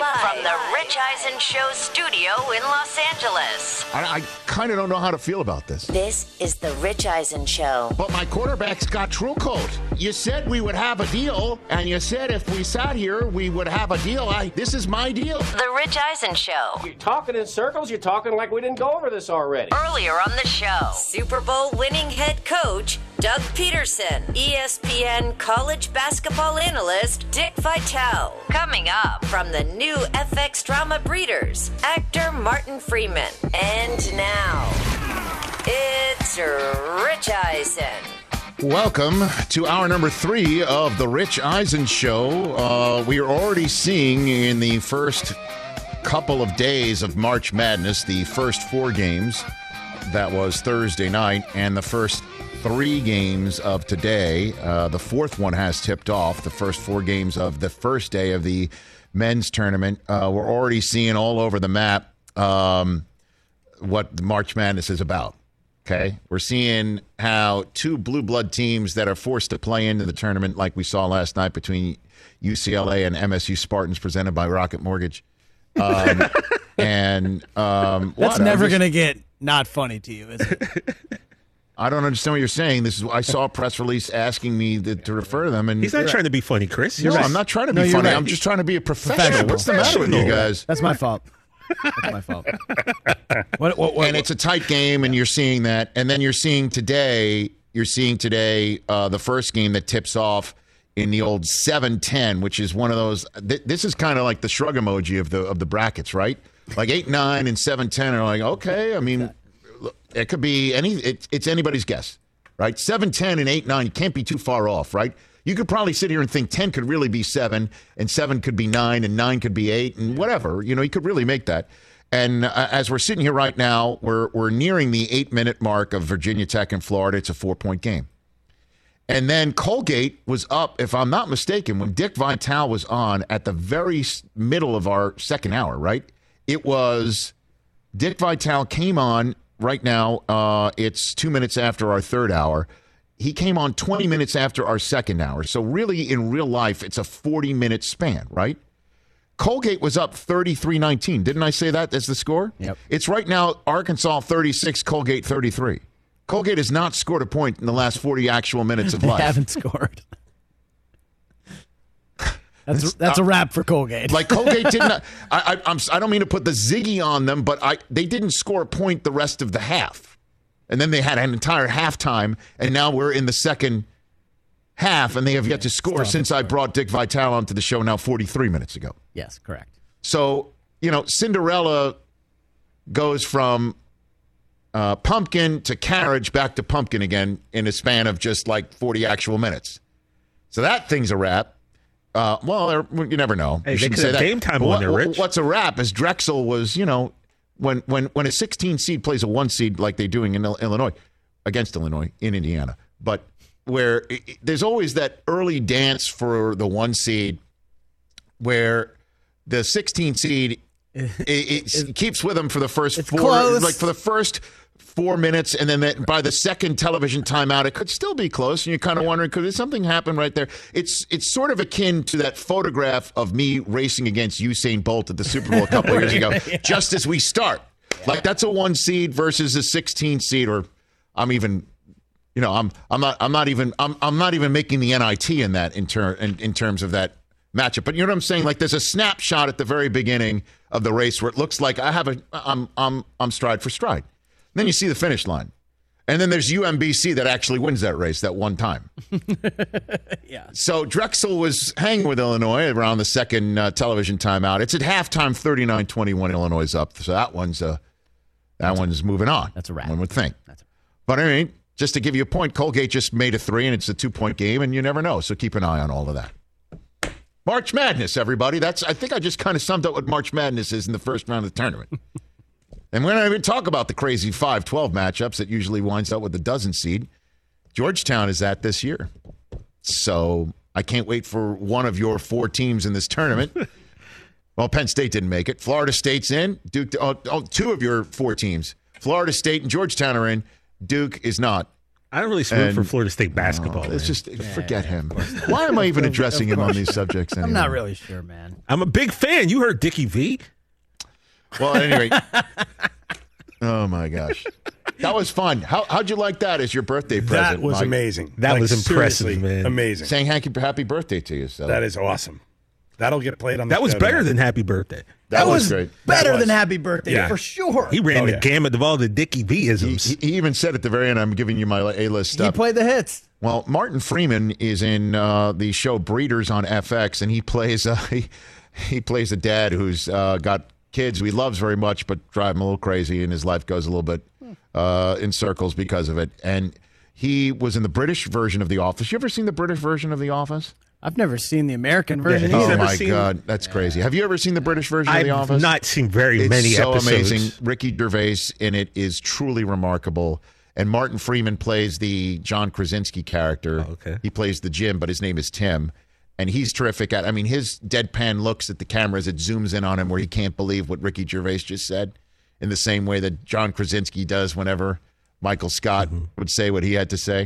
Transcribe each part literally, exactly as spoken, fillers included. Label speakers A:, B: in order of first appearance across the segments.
A: Live from the Rich Eisen Show studio in Los Angeles.
B: I, I kind of don't know how to feel about this.
A: This is the Rich Eisen Show.
B: But my quarterback's got True Coat. You said we would have a deal, and you said if we sat here, we would have a deal. I, this is my deal.
A: The Rich Eisen Show.
C: You're talking in circles. You're talking like we didn't go over this already.
A: Earlier on the show, Super Bowl winning head coach Doug Peterson, E S P N college basketball analyst Dick Vitale. Coming up from the new F X drama Breeders, actor Martin Freeman. And now, it's Rich Eisen.
B: Welcome to hour number three of the Rich Eisen Show. Uh, we are already seeing in the first couple of days of March Madness, the first four games, that was Thursday night, and the first three games of today. Uh, the fourth one has tipped off. The first four games of the first day of the men's tournament. Uh, we're already seeing all over the map um, what March Madness is about. Okay, we're seeing how two blue blood teams that are forced to play into the tournament, like we saw last night between U C L A and M S U Spartans, presented by Rocket Mortgage. Um, and um,
D: that's
B: what?
D: never
B: just,
D: gonna get not funny to you, is it?
B: I don't understand what you're saying. This is I saw a press release asking me to, to refer to them, and
E: he's not trying right. to be funny, Chris.
B: You're no,
E: right.
B: I'm not trying to
D: no,
B: be funny.
D: Right.
B: I'm just trying to be a professional. What's the matter with you guys?
D: That's my fault. That's my fault. what, what, what,
B: and it's a tight game, and you're seeing that. And then you're seeing today, you're seeing today uh, the first game that tips off in the old seven ten, which is one of those. Th- this is kind of like the shrug emoji of the of the brackets, right? Like eight nine and seven ten are like, okay. I mean, it could be any. It, it's anybody's guess, right? seven ten and eight nine can't be too far off, right? You could probably sit here and think ten could really be seven, and seven could be nine, and nine could be eight, and whatever. You know, you could really make that. And uh, as we're sitting here right now, we're we're nearing the eight-minute mark of Virginia Tech and Florida. It's a four-point game. And then Colgate was up, if I'm not mistaken, when Dick Vitale was on at the very middle of our second hour, right? It was Dick Vitale came on right now. Uh, it's two minutes after our third hour. He came on twenty minutes after our second hour. So really, in real life, it's a forty-minute span, right? Colgate was up thirty-three nineteen. Didn't I say that as the score?
D: Yep.
B: It's right now Arkansas thirty-six, Colgate thirty-three. Colgate has not scored a point in the last forty actual minutes of life.
D: They haven't scored. That's that's a wrap for Colgate.
B: Like Colgate didn't. I, I I'm I don't mean to put the ziggy on them, but I they didn't score a point the rest of the half. And then they had an entire halftime, and now we're in the second half, and they have yet to score since I brought Dick Vitale onto the show now forty-three minutes ago.
D: Yes, correct.
B: So, you know, Cinderella goes from uh, pumpkin to carriage back to pumpkin again in a span of just like forty actual minutes. So that thing's a wrap. Uh, well, you never know.
E: Hey,
B: you
E: they could have game time on there, Rich.
B: What's a wrap is Drexel was, you know, When when when a sixteen seed plays a one seed like they're doing in Illinois, against Illinois in Indiana, but where it, it, there's always that early dance for the one seed, where the sixteen seed it, it, it keeps with them for the first four,
D: close.
B: like for the first four minutes, and then that, by the second television timeout, it could still be close, and you're kind of wondering, could something happen right there? It's it's sort of akin to that photograph of me racing against Usain Bolt at the Super Bowl a couple of years ago, yeah. just as we start. Like that's a one seed versus a sixteen seed, or I'm even, you know, I'm I'm not I'm not even I'm I'm not even making the N I T in that in ter- in, in terms of that matchup. But you know what I'm saying? Like there's a snapshot at the very beginning of the race where it looks like I have a I'm I'm I'm stride for stride. Then you see the finish line. And then there's U M B C that actually wins that race that one time.
D: yeah.
B: So Drexel was hanging with Illinois around the second uh, television timeout. It's at halftime, thirty-nine twenty-one, Illinois is up. So that one's uh, that that's one's a, moving on.
D: That's a wrap.
B: One would think.
D: That's a,
B: but I mean, just to give you a point, Colgate just made a three, and it's a two-point game, and you never know. So keep an eye on all of that. March Madness, everybody. That's I think I just kind of summed up what March Madness is in the first round of the tournament. And we're not even talk about the crazy five twelve matchups that usually winds up with the dozen seed. Georgetown is at this year. So I can't wait for one of your four teams in this tournament. Well, Penn State didn't make it. Florida State's in. Duke. Oh, oh, two of your four teams. Florida State and Georgetown are in. Duke is not.
E: I don't really root
B: And-
E: for Florida State basketball.
B: Oh, it's
E: man.
B: just forget him. Why am I even addressing him on these subjects anymore?
D: I'm not really sure, man.
E: I'm a big fan. You heard Dickie V.
B: Well, at any rate. Oh, my gosh. That was fun. How, how'd you like that as your birthday present?
F: That was
B: Mike?
F: amazing.
E: That was impressive,
F: seriously
E: man.
F: Amazing.
B: Saying happy, happy birthday to you. So.
F: That is awesome. That'll get played on the
E: That was
F: show
E: better
F: tonight.
E: than Happy Birthday.
B: That was great.
D: Better
F: That was.
D: than Happy Birthday,
F: Yeah.
D: for sure.
E: He ran
F: Oh,
E: the
F: yeah.
E: gamut of all the Dickie V
B: He,
E: isms.
B: he he even said at the very end, I'm giving you my A-list
D: He
B: stuff.
D: played the hits.
B: Well, Martin Freeman is in uh, the show Breeders on F X, and he plays uh, he, he plays a dad who's uh, got kids who he loves very much, but drive him a little crazy, and his life goes a little bit uh, in circles because of it. And he was in the British version of The Office. You ever seen the British version of The Office?
D: I've never seen the American version
E: he's
B: Oh
D: either.
E: never
B: my
E: seen-
B: God, that's crazy. Have you ever seen the British version of The
E: I've
B: Office?
E: not seen very
B: It's
E: many
B: so
E: episodes.
B: amazing. Ricky Gervais in it is truly remarkable. And Martin Freeman plays the John Krasinski character.
E: Oh, okay.
B: He plays the Jim, but his name is Tim. And he's terrific at I mean, his deadpan looks at the camera as it zooms in on him where he can't believe what Ricky Gervais just said, in the same way that John Krasinski does whenever Michael Scott
E: Mm-hmm.
B: would say what he had to say.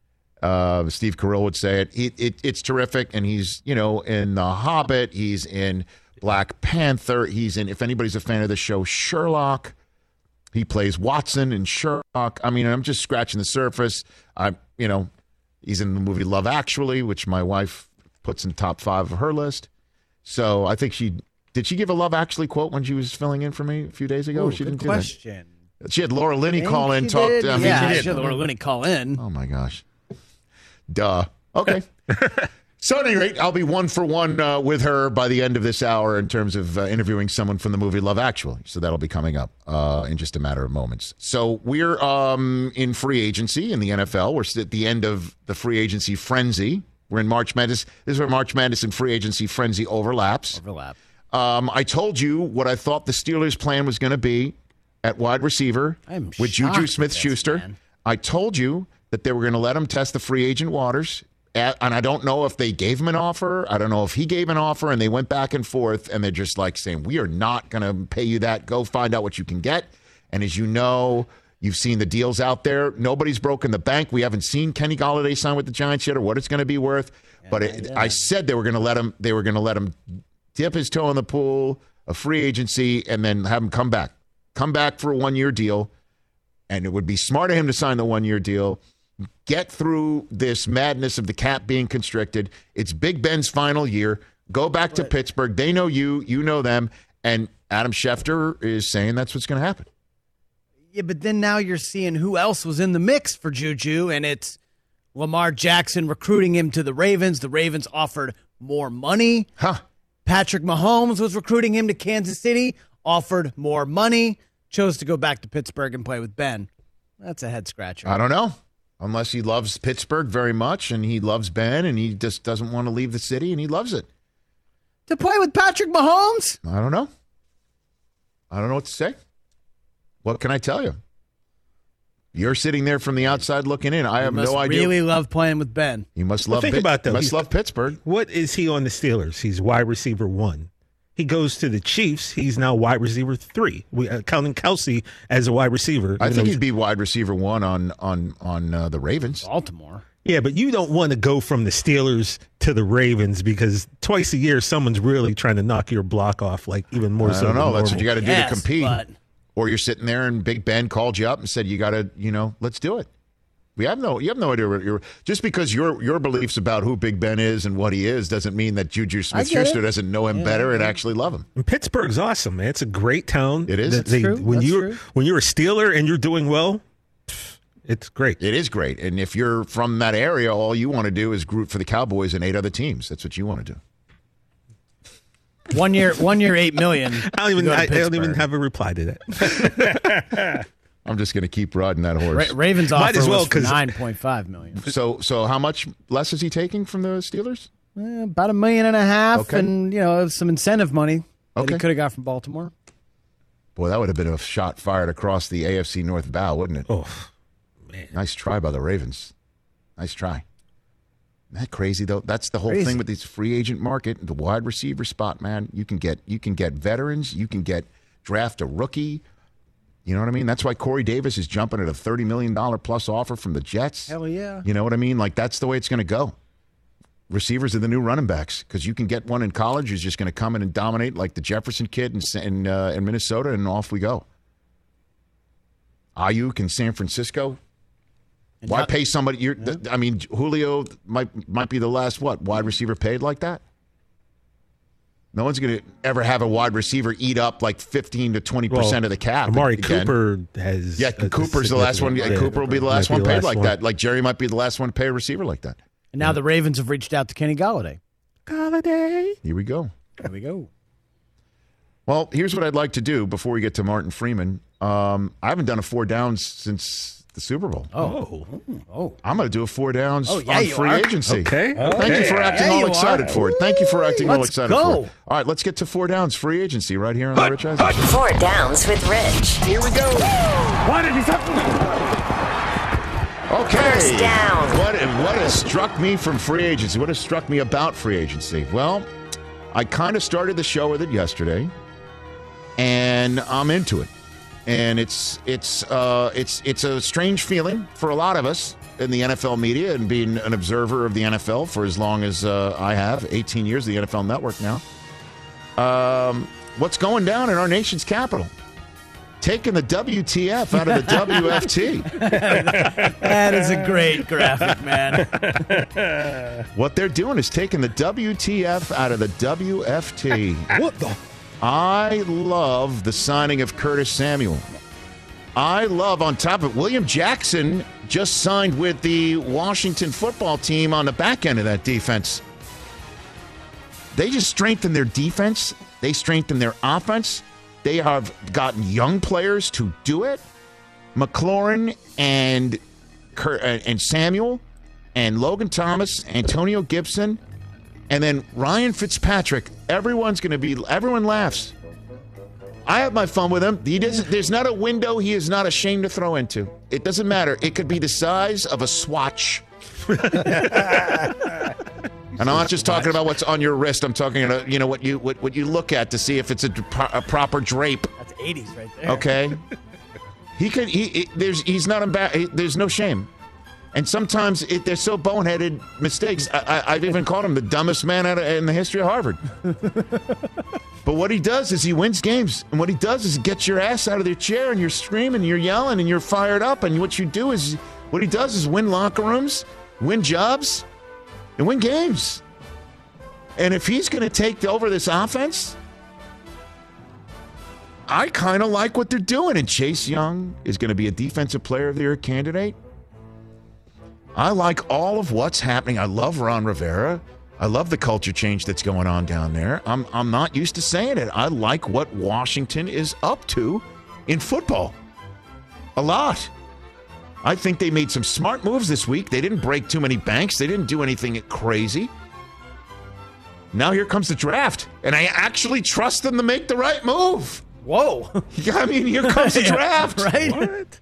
B: Uh, Steve Carell would say it. It, it. It's terrific. And he's, you know, in The Hobbit. He's in Black Panther. He's in, if anybody's a fan of the show, Sherlock. He plays Watson in Sherlock. I mean, I'm just scratching the surface. I, you know, he's in the movie Love Actually, which my wife puts in top five of her list. So I think she, did she give a Love Actually quote when she was filling in for me a few days ago?
D: Ooh,
B: she
D: good
B: didn't
D: question.
B: do that. She had Laura Linney
D: Think
B: call in,
D: she
B: talk.
D: did?
B: I mean,
D: yeah,
B: she
D: she
B: did.
D: had Laura Linney call in.
B: Oh my gosh. Duh. Okay. So at any rate, I'll be one for one uh, with her by the end of this hour in terms of uh, interviewing someone from the movie Love Actually. So that'll be coming up uh, in just a matter of moments. So we're um, in free agency in the N F L. We're at the end of the free agency frenzy. We're in March Madness. This is where March Madness and free agency frenzy overlaps.
D: Overlap.
B: Um, I told you what I thought the Steelers' plan was going to be at wide receiver
D: I'm
B: with
D: shocked
B: Juju
D: with
B: Smith-Schuster.
D: this, man.
B: I told you that they were going to let him test the free agent waters. At, and I don't know if they gave him an offer. I don't know if he gave an offer, and they went back and forth, and they're just like saying, we are not going to pay you that. Go find out what you can get. And as you know, you've seen the deals out there. Nobody's broken the bank. We haven't seen Kenny Golladay sign with the Giants yet or what it's going to be worth. But it, I said they were going to let him. They were going to let him dip his toe in the pool of free agency and then have him come back. Come back for a one-year deal. And it would be smart of him to sign the one-year deal. Get through this madness of the cap being constricted. It's Big Ben's final year. Go back to Pittsburgh. They know you. You know them. And Adam Schefter is saying that's what's going to happen.
D: Yeah, but then now you're seeing who else was in the mix for Juju, and it's Lamar Jackson recruiting him to the Ravens. The Ravens offered more money.
B: Huh.
D: Patrick Mahomes was recruiting him to Kansas City, offered more money, chose to go back to Pittsburgh and play with Ben. That's a head scratcher.
B: I don't know. Unless he loves Pittsburgh very much and he loves Ben and he just doesn't want to leave the city and he loves it.
D: To play with Patrick Mahomes?
B: I don't know. I don't know what to say. What can I tell you? You're sitting there from the outside looking in. I have
D: Must
B: no idea.
D: really love playing with Ben.
B: He must
E: Well,
B: love
E: think
B: Pitt-
E: about that.
B: Must
E: He's-
B: love Pittsburgh.
E: What is he on the Steelers? He's wide receiver one. He goes to the Chiefs. He's now wide receiver three. We uh, counting Kelsey as a wide receiver.
B: I
E: even
B: think
E: though
B: he'd be wide receiver one on on on uh, the Ravens.
D: Baltimore.
E: Yeah, but you don't want to go from the Steelers to the Ravens because twice a year someone's really trying to knock your block off, like even more
B: I
E: so.
B: don't know.
E: than
B: That's what
E: normal.
B: you got to do
D: Yes,
B: to compete.
D: but-
B: Or you're sitting there and Big Ben called you up and said, "You got to, you know, let's do it." We have no, you have no idea. What you're, just because your your beliefs about who Big Ben is and what he is doesn't mean that Juju Smith-Schuster
D: it.
B: doesn't know him better and actually love him.
E: And Pittsburgh's awesome, man. It's a great town.
B: It is.
E: They-
B: That's
E: they-
D: true.
E: When
D: That's
E: you're
D: true.
E: when you're a Steeler and you're doing well, it's great.
B: It is great. And if you're from that area, all you want to do is root for the Cowboys and eight other teams. That's what you want to do.
D: One year, one year, eight million.
E: I don't even.
D: to go to
E: I, I don't even
D: Pittsburgh.
E: have a reply to that.
B: I'm just going to keep riding that horse.
D: Ra- Ravens
E: Might
D: offer
E: as well,
D: was for
E: 'cause-
D: nine point five million.
B: So, so how much less is he taking from the Steelers?
D: Eh, about a million and a half,
B: Okay.
D: and you know some incentive money that
B: Okay.
D: he could have got from Baltimore.
B: Boy, that would have been a shot fired across the A F C North bow, wouldn't it?
E: Oh,
B: Nice try by the Ravens. Nice try. Isn't that crazy though? That's the whole
D: Crazy.
B: thing with this free agent market, the wide receiver spot, man. You can get you can get veterans, you can get draft a rookie. You know what I mean? That's why Corey Davis is jumping at a thirty million dollars plus offer from the Jets.
D: Hell yeah.
B: You know what I mean? Like, that's the way it's going to go. Receivers are the new running backs because you can get one in college who's just going to come in and dominate like the Jefferson kid in, in, uh, in Minnesota, and off we go. Ayuk in San Francisco.
D: And
B: Why
D: John-
B: pay somebody? You're,
D: Yeah.
B: I mean, Julio might might be the last, what, wide receiver paid like that? No one's going to ever have a wide receiver eat up like fifteen to twenty percent
E: Well,
B: of the cap.
E: Amari
B: again.
E: Cooper has.
B: Yeah,
E: a- a
B: Cooper's the last one. Yeah,
E: significant-
B: Cooper will be the
E: might
B: last one paid like
E: one.
B: that. Like Jerry might be the last one to pay a receiver like that.
D: And now the Ravens have reached out to Kenny Golladay.
E: Golladay.
B: Here we go.
D: There we go.
B: Well, here's what I'd like to do before we get to Martin Freeman. Um, I haven't done a four downs since the Super Bowl.
D: Oh. Oh.
B: I'm going to do a four downs
D: Oh, yeah,
B: on
D: you
B: free
D: are.
B: agency.
E: Okay.
B: Thank
E: okay.
B: you for acting
D: Yeah,
B: all
D: you
B: excited
D: are.
B: for it. Thank you for acting all
D: Let's
B: excited
D: go.
B: for it. All right, let's get to four downs free agency right here on the Rich Eisen Show.
A: Four Downs with Rich.
B: Here we go.
F: What did he say?
B: Okay.
A: First down.
B: What, what has struck me from free agency? What has struck me about free agency? Well, I kind of started the show with it yesterday, and I'm into it. And it's it's uh, it's it's a strange feeling for a lot of us in the N F L media, and being an observer of the N F L for as long as uh, I have, eighteen years of the N F L Network now. Um, what's going down in our nation's capital? Taking the W T F out of the W F T.
D: That is a great graphic, man.
B: What they're doing is taking the W T F out of the W F T.
F: What the?
B: I love the signing of Curtis Samuel. I love, on top of it, William Jackson just signed with the Washington football team on the back end of that defense. They just strengthened their defense. They strengthened their offense. They have gotten young players to do it. McLaurin and Cur- and Samuel and Logan Thomas, Antonio Gibson, and then Ryan Fitzpatrick. Everyone's going to be, everyone laughs. I have my fun with him. He doesn't, there's not a window he is not ashamed to throw into. It doesn't matter. It could be the size of a swatch. And I'm not just talking about what's on your wrist. I'm talking about, you know, what you what, what you look at to see if it's a, a proper drape.
D: That's eighties right there.
B: Okay, he could. He, he there's he's not embarrassed. There's no shame. And sometimes it, they're so boneheaded mistakes. I, I, I've even called him the dumbest man out of, in the history of Harvard. But what he does is he wins games. And what he does is he gets your ass out of their chair, and you're screaming, you're yelling, and you're fired up. And what you do is, what he does is win locker rooms, win jobs, and win games. And if he's going to take over this offense, I kind of like what they're doing. And Chase Young is going to be a Defensive Player of the Year candidate. I like all of what's happening. I love Ron Rivera. I love the culture change that's going on down there. I'm I'm not used to saying it. I like what Washington is up to in football. A lot. I think they made some smart moves this week. They didn't break too many banks. They didn't do anything crazy. Now here comes the draft, and I actually trust them to make the right move.
D: Whoa.
B: I mean, here comes the draft.
D: Right?
E: What?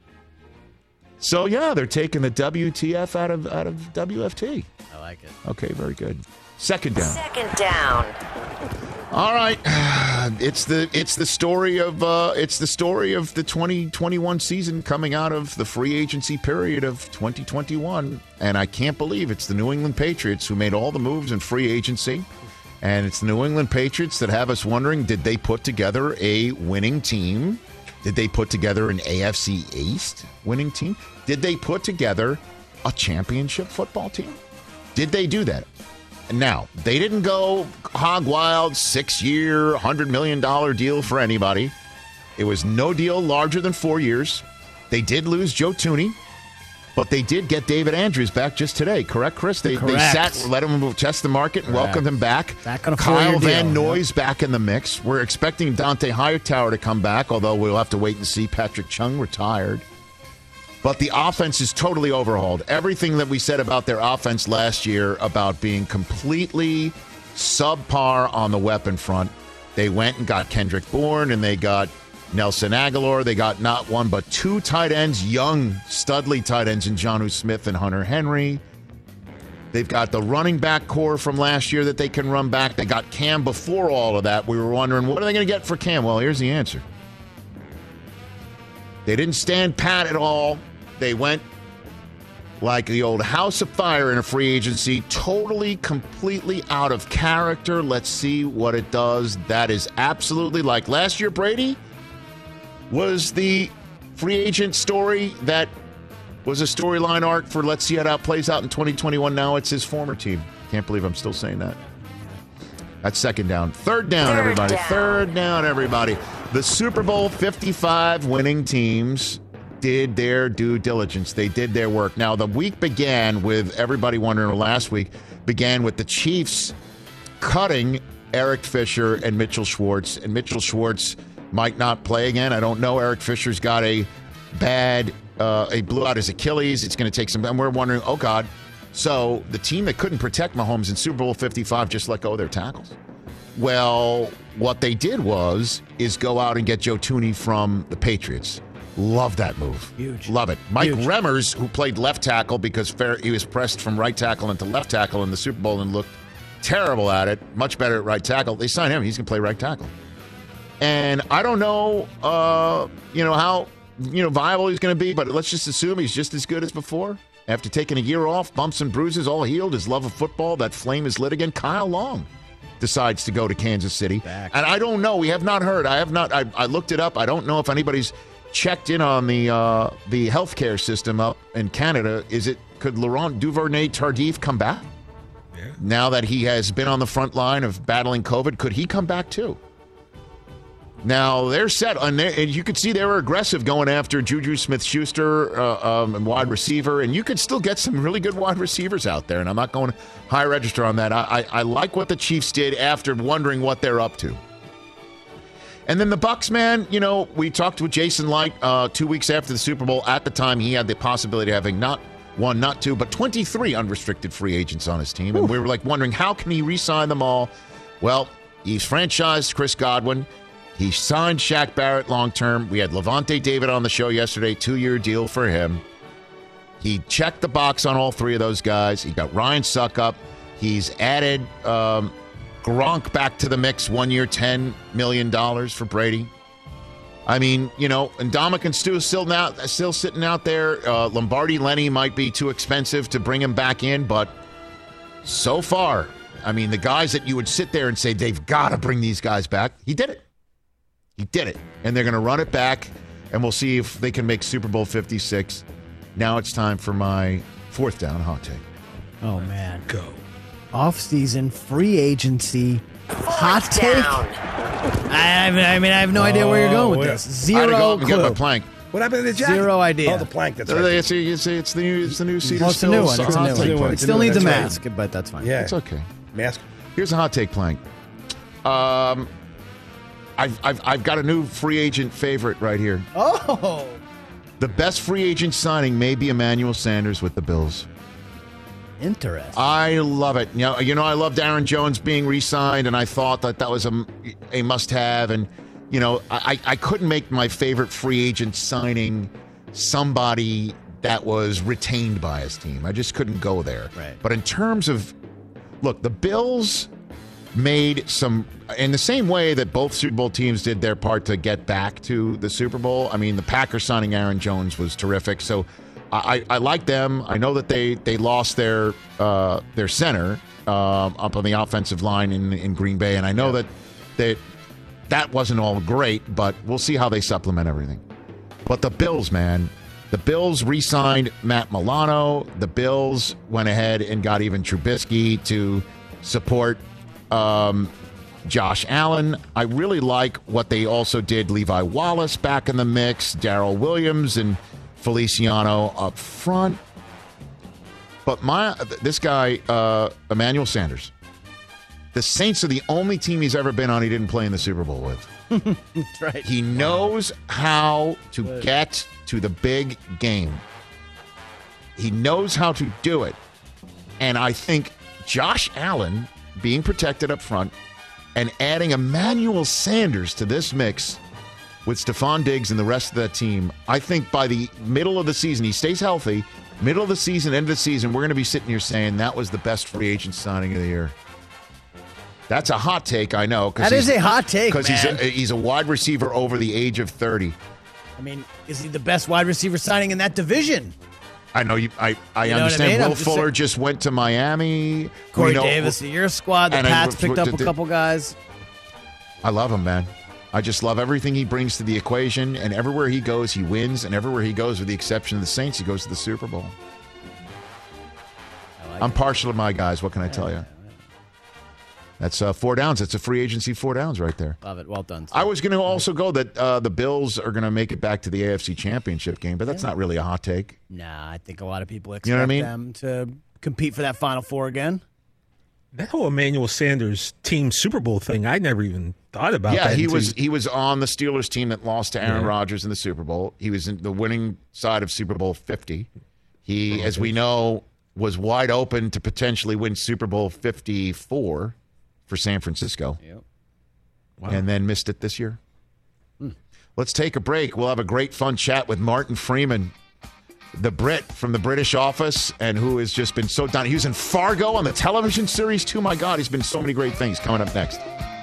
B: So yeah, they're taking the W T F out of out of W F T.
D: I like it.
B: Okay, very good. Second down.
A: Second down.
B: All right, it's the it's the story of uh, it's the story of the twenty twenty-one season coming out of the free agency period of twenty twenty-one, and I can't believe it's the New England Patriots who made all the moves in free agency, and it's the New England Patriots that have us wondering: did they put together a winning team? Did they put together an A F C East winning team? Did they put together a championship football team? Did they do that? Now, they didn't go hog wild, six-year, one hundred million dollars deal for anybody. It was no deal larger than four years. They did lose Joe Thuney, but they did get David Andrews back just today. Correct, Chris? They, they
D: Correct.
B: sat, let him test the market, and
D: Correct.
B: welcomed him back.
D: Back on a
B: Kyle
D: four-year
B: Van
D: deal,
B: Noy's back in the mix. We're expecting Dante Hightower to come back, although we'll have to wait and see. Patrick Chung retired. But the offense is totally overhauled. Everything that we said about their offense last year about being completely subpar on the weapon front, they went and got Kendrick Bourne, and they got Nelson Aguilar. They got not one but two tight ends, young Studley tight ends in Jonnu Smith and Hunter Henry. They've got the running back core from last year that they can run back. They got Cam before all of that. We were wondering, what are they going to get for Cam? Well, here's the answer. They didn't stand pat at all. They went like the old house of fire in a free agency, totally, completely out of character. Let's see what it does. That is absolutely like last year, Brady was the free agent story that was a storyline arc for let's see how that plays out in twenty twenty-one. Now it's his former team. Can't believe I'm still saying that. That's second down. Third down,
A: Third
B: everybody.
A: down.
B: Third down, everybody. The Super Bowl fifty-five winning teams did their due diligence. They did their work. Now, the week began with everybody wondering, last week began with the Chiefs cutting Eric Fisher and Mitchell Schwartz. And Mitchell Schwartz might not play again. I don't know. Eric Fisher's got a bad, uh, he blew out his Achilles. It's going to take some, and we're wondering, oh, God. So the team that couldn't protect Mahomes in Super Bowl fifty-five just let go of their tackles. Well, what they did was is go out and get Joe Thuney from the Patriots. Love that move.
D: Huge.
B: Love it. Mike
D: Huge.
B: Remmers, who played left tackle because fair, he was pressed from right tackle into left tackle in the Super Bowl and looked terrible at it, much better at right tackle. They signed him. He's going to play right tackle. And I don't know, uh, you know, how you know viable he's going to be, but let's just assume he's just as good as before. After taking a year off, bumps and bruises, all healed, his love of football, that flame is lit again. Kyle Long decides to go to Kansas City.
D: Back.
B: And I don't know. We have not heard. I have not. I, I looked it up. I don't know if anybody's checked in on the uh, the healthcare system up in Canada. Is it, could Laurent Duvernay-Tardif come back?
E: Yeah.
B: Now that he has been on the front line of battling COVID, could he come back too? Now, they're set on there, and you could see they were aggressive going after Juju Smith-Schuster, uh, um, and wide receiver, and you could still get some really good wide receivers out there, and I'm not going high register on that. I, I, I like what the Chiefs did after wondering what they're up to. And then the Bucs, man, you know, we talked with Jason Light uh, two weeks after the Super Bowl. At the time, he had the possibility of having not one, not two, but twenty-three unrestricted free agents on his team, and we were like wondering, how can he re-sign them all? Well, he's franchised Chris Godwin. He signed Shaq Barrett long-term. We had Levante David on the show yesterday, two-year deal for him. He checked the box on all three of those guys. He got Ryan Suckup. He's added um, Gronk back to the mix, one year, ten million dollars for Brady. I mean, you know, and Ndamukong Suh is still, now, still sitting out there. Uh, Lombardi Lenny might be too expensive to bring him back in, but so far, I mean, the guys that you would sit there and say, they've got to bring these guys back, he did it. He did it. And they're going to run it back, and we'll see if they can make Super Bowl fifty-six. Now it's time for my fourth down hot take.
D: Oh, man.
E: Go.
D: Off-season free agency hot
A: Fourth
D: take.
A: down.
D: I, I mean, I mean, I have no idea where you're going with
E: where-
D: this.
B: I had to go
D: Zero
B: up and get my
D: clue.
B: plank.
E: What happened to the jacket?
D: Zero idea.
E: Oh, the plank. That's
B: Uh,
E: right.
B: It's, it's, it's, the new, it's the new Cedar
D: Well, it's a new
B: Stills
D: one. It's a
B: hot
D: new
B: take
D: one.
B: plank.
D: It
E: It's a
D: still
E: new one,
D: needs a
E: that's right.
D: mask, but that's fine.
E: Yeah.
B: It's okay.
E: Mask.
B: Here's a hot take plank. Um, I've, I've, I've got a new free agent favorite right here.
D: Oh.
B: The best free agent signing may be Emmanuel Sanders with the Bills.
D: Interesting.
B: I love it. You know, you know, I loved Aaron Jones being re-signed, and I thought that that was a, a must-have. And, you know, I, I couldn't make my favorite free agent signing somebody that was retained by his team. I just couldn't go there.
D: Right.
B: But in terms of, look, the Bills made some, in the same way that both Super Bowl teams did their part to get back to the Super Bowl. I mean, the Packers signing Aaron Jones was terrific. So I, I like them. I know that they they lost their uh, their center um, up on the offensive line in in Green Bay, and I know that that that wasn't all great, but we'll see how they supplement everything. But the Bills, man, the Bills re-signed Matt Milano. The Bills went ahead and got even Trubisky to support um, Josh Allen. I really like what they also did. Levi Wallace back in the mix, Darrell Williams and Feliciano up front. But my this guy, uh, Emmanuel Sanders, the Saints are the only team he's ever been on he didn't play in the Super Bowl with.
D: That's right.
B: He knows how to get to the big game. He knows how to do it. And I think Josh Allen being protected up front and adding Emmanuel Sanders to this mix with Stephon Diggs and the rest of that team, I think by the middle of the season, he stays healthy, middle of the season, end of the season, we're going to be sitting here saying that was the best free agent signing of the year. That's a hot take, I know.
D: That is a hot take,
B: Because he's
D: man.
B: a, he's a wide receiver over the age of thirty.
D: I mean, is he the best wide receiver signing in that division?
B: I know you. I, I
D: You know
B: understand.
D: what I mean? I'm
B: Will
D: just
B: Fuller
D: saying-
B: just went to Miami.
D: Corey
B: We know-
D: Davis, the year squad. The
B: and I-
D: Pats picked up a
B: the-
D: couple guys.
B: I love him, man. I just love everything he brings to the equation, and everywhere he goes, he wins, and everywhere he goes, with the exception of the Saints, he goes to the Super Bowl.
D: like
B: I'm partial to my guys. What can I tell you? That's uh, four downs. That's a free agency four downs right there.
D: Love it. Well done.
B: I was going to also go that uh, the Bills are going to make it back to the A F C Championship game, but that's not really a hot take.
D: Nah, I think a lot of people expect
B: You know what I mean?
D: them to compete for that Final Four again.
E: That whole Emmanuel Sanders team Super Bowl thing, I never even thought about
B: Yeah,
E: that.
B: he
E: until
B: was
E: you-
B: he was on the Steelers team that lost to Aaron
E: Yeah.
B: Rodgers in the Super Bowl. He was in the winning side of Super Bowl fifty. He, as we know, was wide open to potentially win Super Bowl fifty-four for San Francisco.
D: Yep.
B: And then missed it this year. Let's take a break. We'll have a great fun chat with Martin Freeman, the Brit from the British Office, and who has just been so done. He was in Fargo on the television series too. My God, he's been so many great things. Coming up next.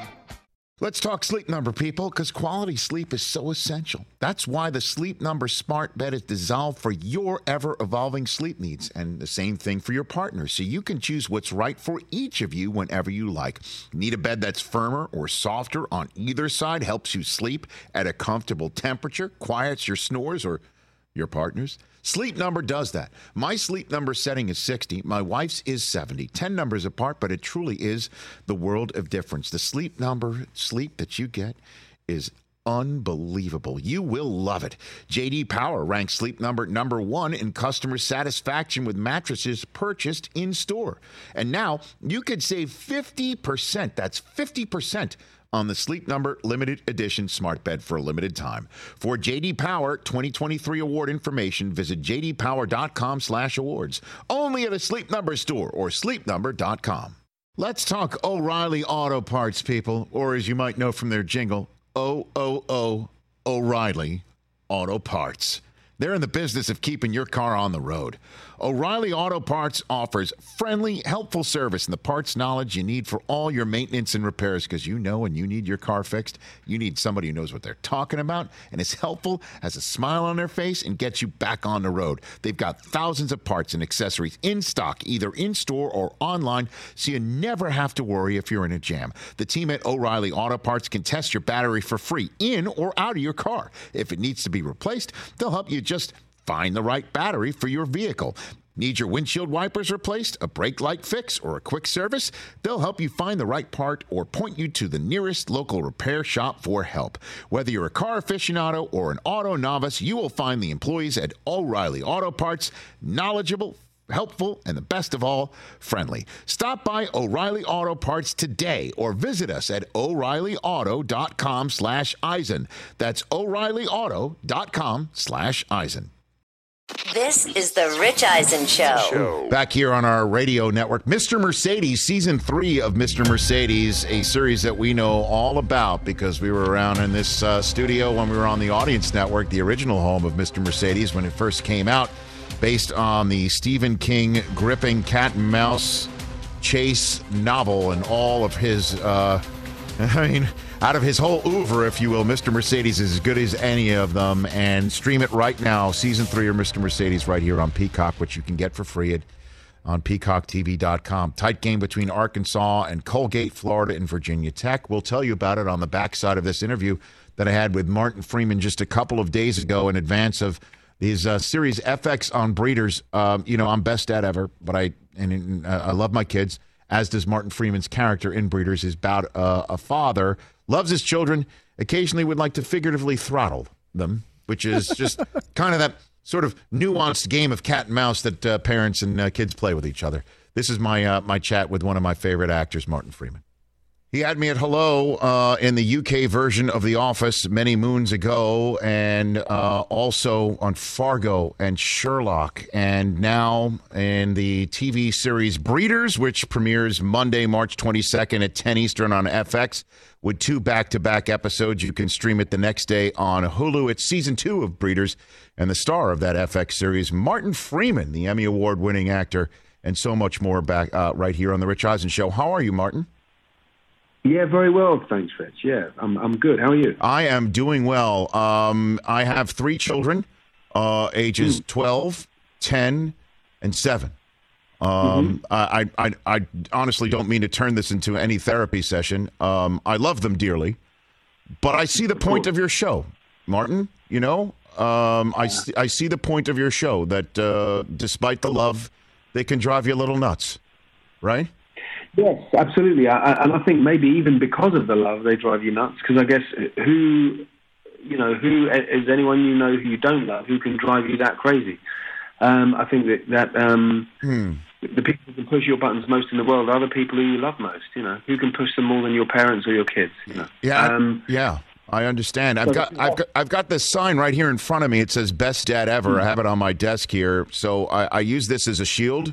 B: Let's talk Sleep Number, people, because quality sleep is so essential. That's why the Sleep Number smart bed is designed for your ever-evolving sleep needs, and the same thing for your partner, so you can choose what's right for each of you whenever you like. Need a bed that's firmer or softer on either side, helps you sleep at a comfortable temperature, quiets your snores or your partner's? Sleep Number does that. My Sleep Number setting is sixty. My wife's is seventy. ten numbers apart, but it truly is the world of difference. The Sleep Number sleep that you get is unbelievable. You will love it. J D Power ranks Sleep Number number one in customer satisfaction with mattresses purchased in store. And now you could save fifty percent. That's fifty percent on the Sleep Number limited edition smart bed for a limited time. For J D Power twenty twenty-three award information, visit j d power dot com slash awards. Only at a Sleep Number store or sleep number dot com. Let's talk O'Reilly Auto Parts, people, or as you might know from their jingle, O O O O'Reilly Auto Parts. They're in the business of keeping your car on the road. O'Reilly Auto Parts offers friendly, helpful service and the parts knowledge you need for all your maintenance and repairs, because you know when you need your car fixed, you need somebody who knows what they're talking about and is helpful, has a smile on their face, and gets you back on the road. They've got thousands of parts and accessories in stock, either in-store or online, so you never have to worry if you're in a jam. The team at O'Reilly Auto Parts can test your battery for free in or out of your car. If it needs to be replaced, they'll help you just find the right battery for your vehicle. Need your windshield wipers replaced, a brake light fix, or a quick service? They'll help you find the right part or point you to the nearest local repair shop for help. Whether you're a car aficionado or an auto novice, you will find the employees at O'Reilly Auto Parts knowledgeable, helpful, and the best of all, friendly. Stop by O'Reilly Auto Parts today or visit us at o'reilly auto dot com slash Eisen. That's o'reilly auto dot com slash Eisen.
A: This is the Rich Eisen Show.
B: Back here on our radio network, Mister Mercedes, season three of Mister Mercedes, a series that we know all about because we were around in this uh, studio when we were on the Audience Network, the original home of Mister Mercedes when it first came out, based on the Stephen King gripping cat and mouse chase novel and all of his, uh, I mean, out of his whole oeuvre, if you will. Mister Mercedes is as good as any of them, and stream it right now. Season three of Mister Mercedes right here on Peacock, which you can get for free at, on peacock t v dot com. Tight game between Arkansas and Colgate, Florida, and Virginia Tech. We'll tell you about it on the backside of this interview that I had with Martin Freeman just a couple of days ago in advance of these uh, series F X on Breeders. Um, you know, I'm best dad ever, but I and uh, I love my kids, as does Martin Freeman's character in Breeders. Is about uh, a father, loves his children, occasionally would like to figuratively throttle them, which is just kind of that sort of nuanced game of cat and mouse that uh, parents and uh, kids play with each other. This is my uh, my chat with one of my favorite actors, Martin Freeman. He had me at Hello uh, in the U K version of The Office many moons ago, and uh, also on Fargo and Sherlock, and now in the T V series Breeders, which premieres Monday, March twenty-second at ten Eastern on F X, with two back-to-back episodes. You can stream it the next day on Hulu. It's season two of Breeders, and the star of that F X series, Martin Freeman, the Emmy Award-winning actor, and so much more back uh, right here on The Rich Eisen Show. How are you, Martin?
G: Yeah, very well, thanks, Rich. Yeah, I'm I'm good. How are you?
B: I am doing well. Um, I have three children, uh, ages
G: Mm.
B: twelve, ten, and seven. Um,
G: Mm-hmm.
B: I, I, I honestly don't mean to turn this into any therapy session. Um, I love them dearly, but I see the point of your show, Martin. You know, um, I, see, I see the point of your show that uh, despite the love, they can drive you a little nuts, right?
G: Yes, absolutely. I, I, and I think maybe even because of the love, they drive you nuts. Because I guess who, you know, who is anyone you know who you don't love who can drive you that crazy? Um, I think that that um,
B: Hmm.
G: the people who can push your buttons most in the world are the people who you love most. You know, who can push them more than your parents or your kids. You know.
B: Yeah,
G: Um,
B: yeah, I understand. I've
G: so-
B: got, I've got, I've got this sign right here in front of me. It says "Best Dad Ever." I have it on my desk here, so I, I use this as a shield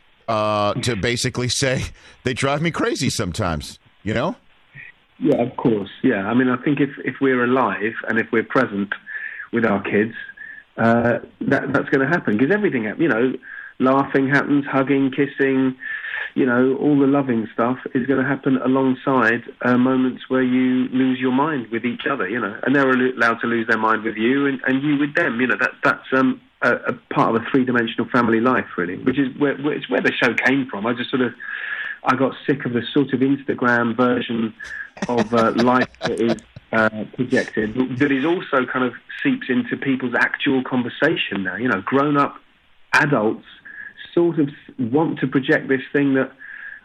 B: uh, to basically say they drive me crazy sometimes. You know?
G: Yeah, of course. Yeah, I mean, I think if if we're alive and if we're present with our kids, uh, that that's going to happen because everything happens. You know, laughing happens, hugging, kissing. You know, all the loving stuff is going to happen alongside uh, moments where you lose your mind with each other. You know, and they're allowed to lose their mind with you, and, and you with them. You know, that's that's um, a, a part of a three-dimensional family life, really, which is where, where it's where the show came from. I just sort of I got sick of the sort of Instagram version of uh, life that is uh, projected, that is also kind of seeps into people's actual conversation now. You know, grown-up adults sort of want to project this thing that,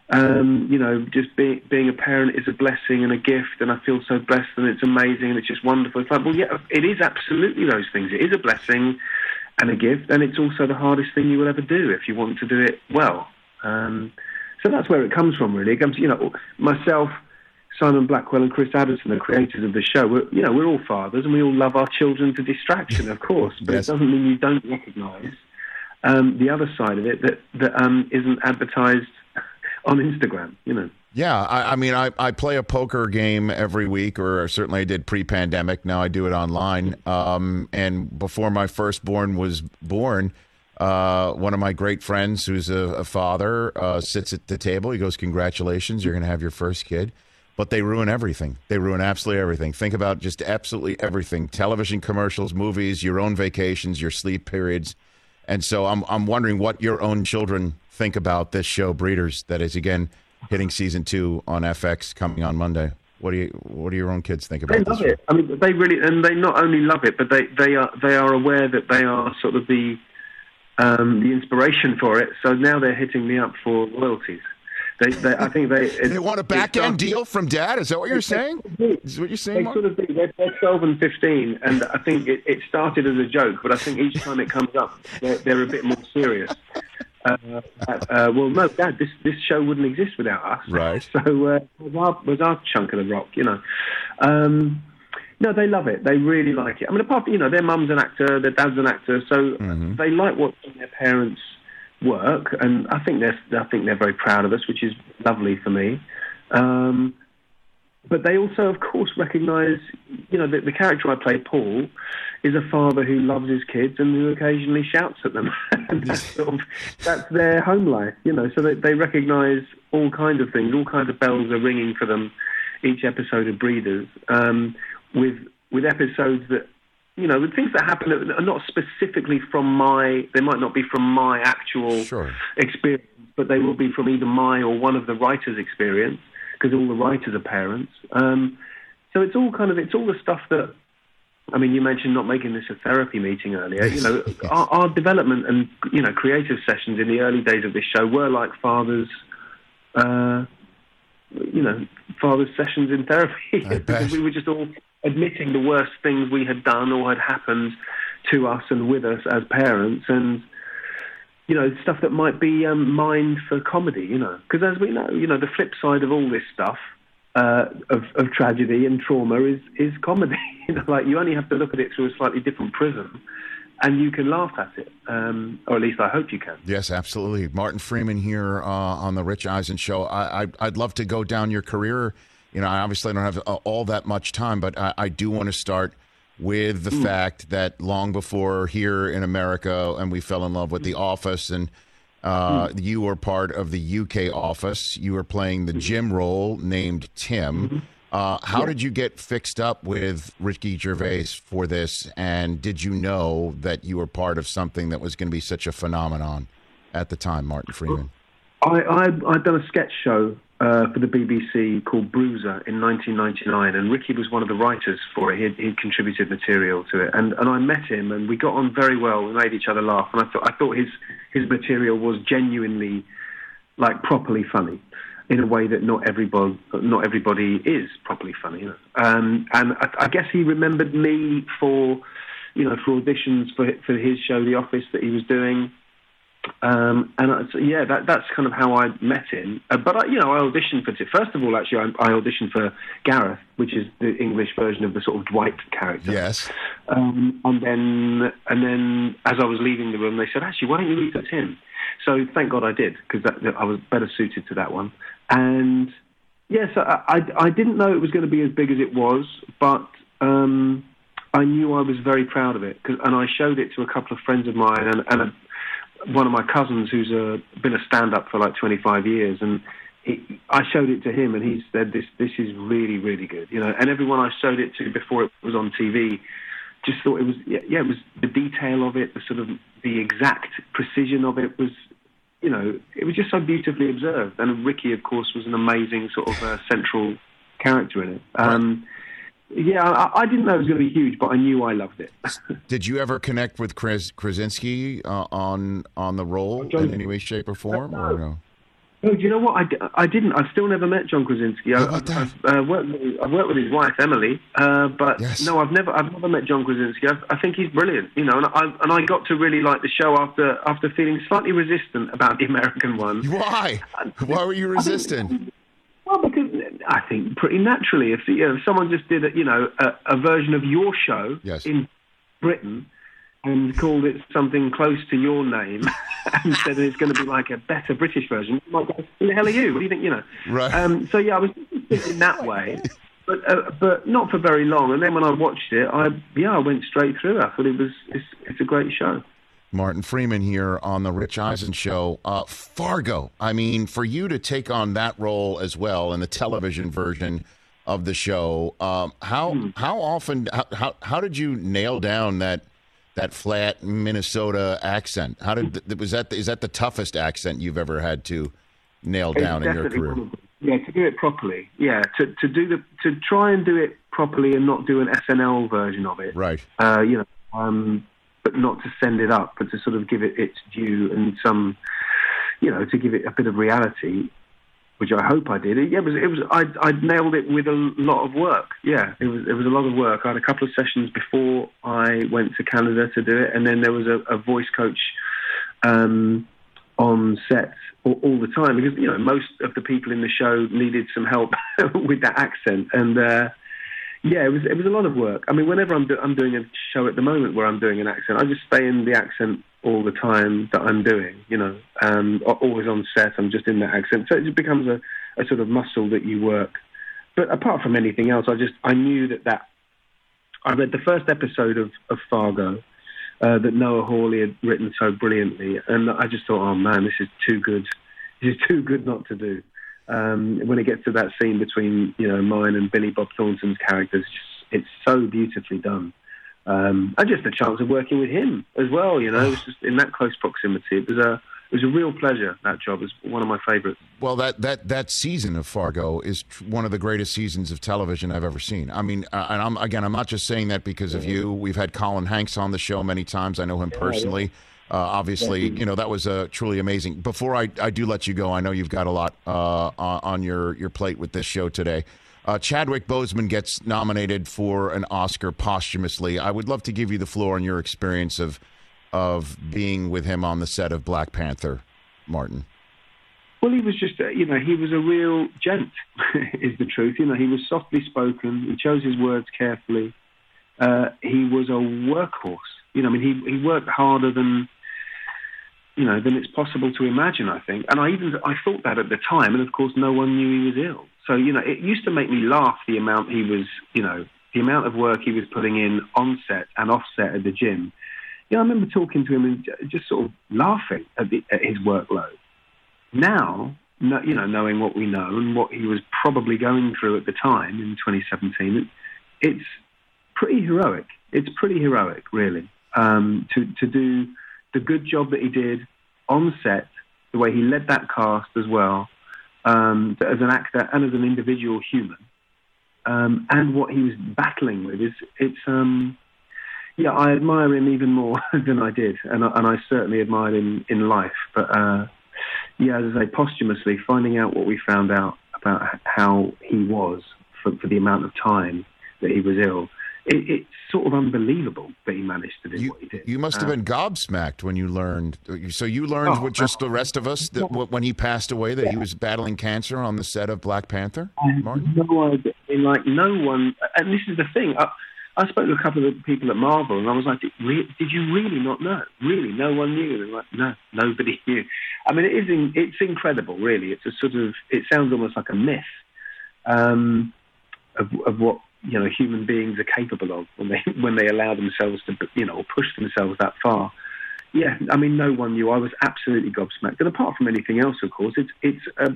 G: um, you know, just being being a parent is a blessing and a gift, and I feel so blessed, and it's amazing, and it's just wonderful. It's like, well, yeah, it is absolutely those things. It is a blessing and a gift, and it's also the hardest thing you will ever do if you want to do it well. Um, so that's where it comes from, really. It comes, you know, myself, Simon Blackwell and Chris Addison, the creators of the show, we're, you know, we're all fathers and we all love our children to distraction, of course, but
B: Yes.
G: it doesn't mean you don't recognise um, the other side of it that, that um, isn't advertised on Instagram, you know.
B: Yeah, I, I mean, I, I play a poker game every week, or certainly I did pre-pandemic. Now I do it online. Um, and before my firstborn was born, uh, one of my great friends, who's a, a father, uh, sits at the table. He goes, "Congratulations, you're going to have your first kid." But they ruin everything. They ruin absolutely everything. Think about just absolutely everything: television commercials, movies, your own vacations, your sleep periods. And so I'm I'm wondering what your own children think about this show, Breeders, that is again hitting season two on F X coming on Monday. What do you what do your own kids think about
G: They
B: this
G: love
B: show?
G: it. I mean, they really, and they not only love it, but they, they are they are aware that they are sort of the um, the inspiration for it. So now they're hitting me up for royalties. They, they I think they
B: They want a back end deal from Dad? Is that what you're saying? Is what you're saying,
G: They
B: Mark?
G: sort of do. They're, they're twelve and fifteen, and I think it, it started as a joke, but I think each time it comes up, they're, they're a bit more serious. Uh, uh, well, no, Dad, this this show wouldn't exist without us.
B: Right.
G: So uh, was our was our chunk of the rock, you know. Um, no, they love it. They really like it. I mean, apart from, you know, their mum's an actor, their dad's an actor, so
B: Mm-hmm.
G: they like watching their parents work, and I think they're I think they're very proud of us, which is lovely for me. Um, but they also, of course, recognise, you know, the, the character I play, Paul, is a father who loves his kids and who occasionally shouts at them. And that's sort of that's their home life, you know. So they, they recognise all kinds of things, all kinds of bells are ringing for them each episode of Breeders, um, with with episodes that, you know, the things that happen are not specifically from my, they might not be from my actual
B: Sure.
G: experience, but they will be from either my or one of the writers' experience, because all the writers are parents. Um, so it's all kind of, it's all the stuff that, I mean, you mentioned not making this a therapy meeting earlier. You know, our, our development and, you know, creative sessions in the early days of this show were like fathers, uh, you know, father's sessions in therapy.
B: I bet.
G: We were just all admitting the worst things we had done or had happened to us and with us as parents, and, you know, stuff that might be um, mined for comedy, you know. Because as we know, you know, the flip side of all this stuff, uh, of, of tragedy and trauma is, is comedy. You know, like, you only have to look at it through a slightly different prism, and you can laugh at it, um, or at least I hope you can.
B: Yes, absolutely. Martin Freeman here uh, on the Rich Eisen Show. I, I, I'd love to go down your career. You know, I obviously don't have uh, all that much time, but I, I do want to start with the mm. fact that long before here in America, and we fell in love with The Office, and Uh, mm. You were part of the U K office. You were playing the Jim role named Tim. Mm-hmm. Uh, how yeah. did you get fixed up with Ricky Gervais for this? And did you know that you were part of something that was going to be such a phenomenon at the time, Martin Freeman?
G: I, I, I'd done a sketch show uh, for the B B C called Bruiser in nineteen ninety-nine, and Ricky was one of the writers for it. He'd, he'd contributed material to it, and, and I met him, and we got on very well. We made each other laugh, and I thought I thought his his material was genuinely, like, properly funny, in a way that not everybody not everybody is properly funny. You know? um, and I, I guess he remembered me for, you know, for auditions for for his show, The Office, that he was doing. Um, and I, so, yeah, that, that's kind of how I met him. Uh, but I, you know, I auditioned for first of all. Actually, I, I auditioned for Gareth, which is the English version of the sort of Dwight character.
B: Yes.
G: Um, and then, and then, as I was leaving the room, they said, "Actually, why don't you leave for Tim?" So thank God I did, because I was better suited to that one. And yes, yeah, so I, I, I didn't know it was going to be as big as it was, but um, I knew I was very proud of it, 'cause, and I showed it to a couple of friends of mine, and, and a, one of my cousins who's a, been a stand-up for like twenty-five years, and he, I showed it to him, and he said, "This, this is really, really good," you know. And everyone I showed it to before it was on T V just thought it was, yeah, yeah, it was the detail of it, the sort of the exact precision of it was, you know, it was just so beautifully observed. And Ricky, of course, was an amazing sort of uh, central character in it. Um, yeah, I, I didn't know it was going to be huge, but I knew I loved it.
B: Did you ever connect with Chris Krasinski uh, on on the role
G: John,
B: in any way, shape, or form,
G: no.
B: or no?
G: No, do you know what? I, I didn't. I've still never met John Krasinski. I, I've, I've, uh, worked with, I've worked with his wife Emily, uh, but
B: yes.
G: no, I've never. I've never met John Krasinski. I, I think he's brilliant, you know. And I and I got to really like the show after after feeling slightly resistant about the American one.
B: Why? Why were you resistant?
G: I think, well, because I think pretty naturally, if, you know, if someone just did a, you know a, a version of your show
B: yes.
G: in Britain and called it something close to your name and said it's going to be like a better British version, you might go, who the hell are you? What do you think, you know?
B: Right.
G: Um, so, yeah, I was thinking that way, but uh, but not for very long. And then when I watched it, I yeah, I went straight through. I thought it was, it's, it's a great show.
B: Martin Freeman here on the Rich Eisen Show. Uh, Fargo, I mean, for you to take on that role as well in the television version of the show, um, how hmm. how often, how, how how did you nail down that that flat Minnesota accent? How did was that? Is that the toughest accent you've ever had to nail down
G: it's
B: in your career?
G: Yeah, to do it properly. Yeah, to to do the to try and do it properly and not do an S N L version of it.
B: Right.
G: Uh, you know, um, but not to send it up, but to sort of give it its due and some, you know, to give it a bit of reality, which I hope I did. It, yeah, it was. It was. I I nailed it with a lot of work. Yeah, it was. It was a lot of work. I had a couple of sessions before I went to Canada to do it, and then there was a, a voice coach um, on set all, all the time, because you know most of the people in the show needed some help with that accent, and uh, yeah, it was. It was a lot of work. I mean, whenever I'm do, I'm doing a show at the moment where I'm doing an accent, I just stay in the accent all the time that I'm doing, you know, um, always on set, I'm just in that accent. So it just becomes a, a sort of muscle that you work. But apart from anything else, I just, I knew that that, I read the first episode of, of Fargo uh, that Noah Hawley had written so brilliantly. And I just thought, oh man, this is too good. This is too good not to do. Um, when it gets to that scene between, you know, mine and Billy Bob Thornton's characters, it's, it's so beautifully done. Um, and just the chance of working with him as well, you know, it was just in that close proximity. It was a, it was a real pleasure. That job is one of my favorites.
B: Well, that that that season of Fargo is one of the greatest seasons of television I've ever seen. I mean, uh, and I'm again, I'm not just saying that because of you. We've had Colin Hanks on the show many times. I know him personally. Uh, obviously, you know, that was uh, truly amazing. Before I, I do let you go, I know you've got a lot uh, on your your plate with this show today. Uh, Chadwick Boseman gets nominated for an Oscar posthumously. I would love to give you the floor on your experience of of being with him on the set of Black Panther, Martin.
G: Well, he was just, uh, you know, he was a real gent, is the truth. You know, he was softly spoken. He chose his words carefully. Uh, he was a workhorse. You know, I mean, he, he worked harder than, you know, than it's possible to imagine, I think. And I even, I thought that at the time, and of course no one knew he was ill. So, you know, it used to make me laugh the amount he was, you know, the amount of work he was putting in on set and off set at the gym. you know, I remember talking to him and just sort of laughing at, the, at his workload. Now, no, you know, knowing what we know and what he was probably going through at the time in twenty seventeen, it, it's pretty heroic. It's pretty heroic, really, um, to, to do the good job that he did on set, the way he led that cast as well, um, as an actor and as an individual human, um, and what he was battling with. Is it's um, yeah, I admire him even more than I did, and I, and I certainly admired him in life. But uh, yeah, as I say, posthumously, finding out what we found out about how he was for, for the amount of time that he was ill, it, it's sort of unbelievable that he managed to do
B: you,
G: what he did.
B: You must have
G: uh,
B: been gobsmacked when you learned. So you learned
G: oh,
B: with just the rest of us that when he passed away that
G: yeah.
B: he was battling cancer on the set of Black Panther. Martin?
G: No idea. I mean, like no one. And this is the thing. I, I spoke to a couple of people at Marvel, and I was like, "Did, re- did you really not know? Really, no one knew?" They're like, "No, nobody knew." I mean, it is. In, it's incredible, really. It's a sort of. It sounds almost like a myth um, of, of what you know human beings are capable of when they when they allow themselves to you know push themselves that far. Yeah, I mean, no one knew. I was absolutely gobsmacked. And apart from anything else, of course, it's it's a,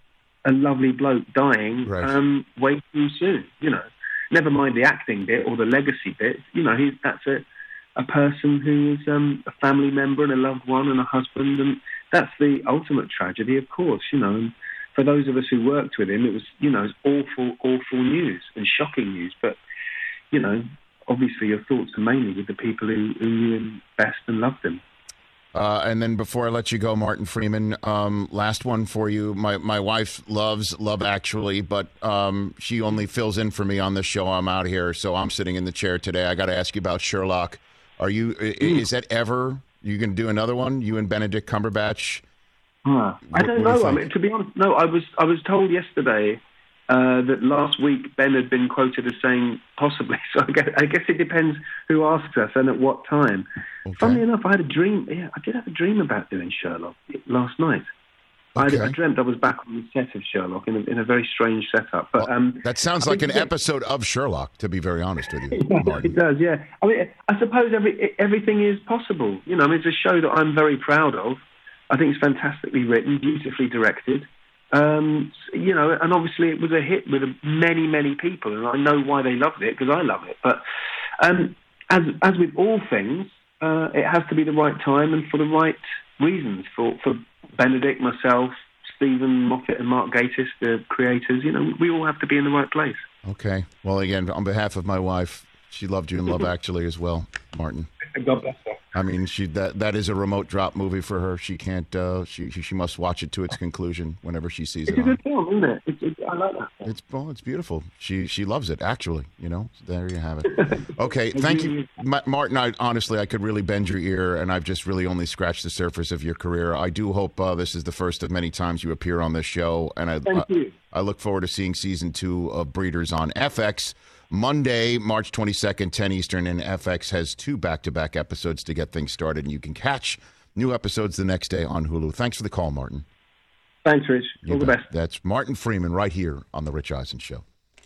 G: a lovely bloke dying
B: Right.
G: um, way too soon. You know, never mind the acting bit or the legacy bit. You know, he's that's a a person who is um, a family member and a loved one and a husband, and that's the ultimate tragedy, of course. You know, and for those of us who worked with him, it was you know, it's awful, awful news and shocking news. But you know, obviously, your thoughts are mainly with the people who, who knew him best and loved him.
B: Uh, and then before I let you go, Martin Freeman, um, last one for you. My my wife loves Love Actually, but um, she only fills in for me on this show. I'm out here, so I'm sitting in the chair today. I got to ask you about Sherlock. Are you? Mm. Is that ever? You going to do another one? You and Benedict Cumberbatch?
G: Huh. I don't
B: what do
G: know.
B: you
G: I mean, to be honest, no. I was I was told yesterday uh, that last week Ben had been quoted as saying possibly. So I guess, I guess it depends who asks us and at what time.
B: Okay.
G: Funnily enough, I had a dream. Yeah, I did have a dream about doing Sherlock last night.
B: Okay.
G: I, I dreamt I was back on the set of Sherlock in a, in a very strange setup. But um,
B: that sounds
G: I
B: like an
G: think-
B: episode of Sherlock, to be very honest with you,
G: Yeah,
B: Martin.
G: it does, yeah. I mean, I suppose every everything is possible. You know, I mean, it's a show that I'm very proud of. I think it's fantastically written, beautifully directed. Um, you know, and obviously it was a hit with many, many people, and I know why they loved it because I love it. But um, as as with all things, uh, it has to be the right time and for the right reasons. For for Benedict, myself, Stephen Moffat, and Mark Gatiss, the creators, you know, we all have to be in the right place.
B: Okay. Well, again, on behalf of my wife, she loved you in Love Actually as well, Martin.
G: God bless her.
B: I mean, she that that is a remote drop movie for her. She can't. Uh, she she must watch it to its conclusion whenever she sees
G: It's
B: it
G: a good
B: on.
G: film, isn't it? It's, it's, I like that film.
B: It's well, it's beautiful. She she loves it. Actually, you know. So there you have it. Okay, thank you, Ma- Martin. I honestly, I could really bend your ear, and I've just really only scratched the surface of your career. I do hope uh, this is the first of many times you appear on this show, and I
G: Thank
B: I,
G: you.
B: I look forward to seeing season two of Breeders on F X. Monday, March twenty-second, ten Eastern, and F X has two back-to-back episodes to get things started, and you can catch new episodes the next day on Hulu. Thanks for the call, Martin.
G: Thanks, Rich.
B: You
G: All the
B: bet.
G: best.
B: That's Martin Freeman right here on The Rich Eisen Show.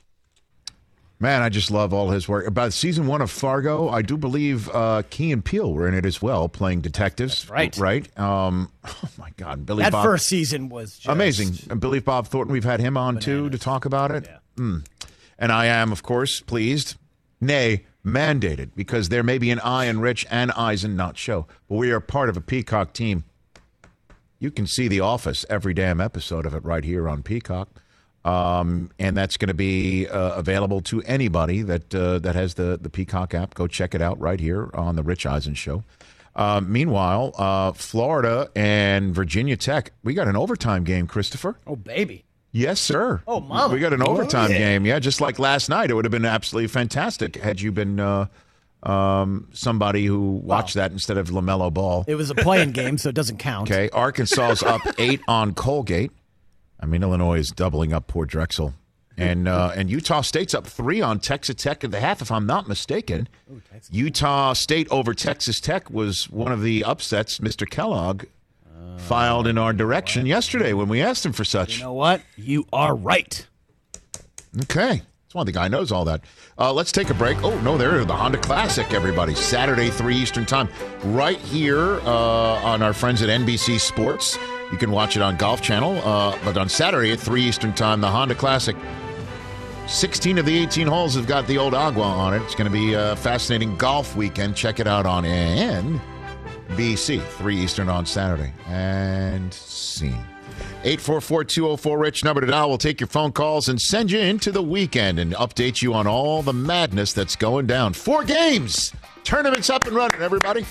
B: Man, I just love all his work. About season one of Fargo, I do believe uh, Key and Peele were in it as well, playing detectives.
D: That's right.
B: Right? Um, oh, my God. Billy
D: That
B: Bob.
D: first season was just
B: Amazing. And Billy Bob Thornton, we've had him on,
D: bananas.
B: too, to talk about it.
D: Yeah.
B: Mm. And I am, of course, pleased, nay, mandated, because there may be an I in Rich and Eisen not show, but we are part of a Peacock team. You can see The Office, every damn episode of it right here on Peacock. Um, and that's going to be uh, available to anybody that uh, that has the, the Peacock app. Go check it out right here on The Rich Eisen Show. Uh, meanwhile, uh, Florida and Virginia Tech, we got an overtime game, Christopher.
D: Oh, baby.
B: Yes, sir.
D: Oh, mama.
B: We got an overtime
D: Oh, yeah.
B: game. Yeah, just like last night. It would have been absolutely fantastic had you been uh, um, somebody who watched that instead of LaMelo Ball.
D: It was a playing game, so it doesn't count.
B: Okay, Arkansas is up eight on Colgate. I mean, Illinois is doubling up poor Drexel. And uh, and Utah State's up three on Texas Tech at the half, if I'm not mistaken.
D: Ooh, Texas.
B: Utah State over Texas Tech was one of the upsets Mister Kellogg filed in our direction yesterday when we asked him for such.
D: You know what? You are right.
B: Okay. That's one the guy knows all that. Uh, let's take a break. Oh, no, there, the Honda Classic, everybody. Saturday, three Eastern time. Right here uh, on our friends at N B C Sports. You can watch it on Golf Channel. Uh, but on Saturday at three Eastern time, the Honda Classic. sixteen of the eighteen holes have got the old Agua on it. It's going to be a fascinating golf weekend. Check it out on N B C, three Eastern on Saturday. And scene. eight four four, two oh four, RICH, number to dial. We'll take your phone calls and send you into the weekend and update you on all the madness that's going down. Four games. Tournaments up and running, everybody.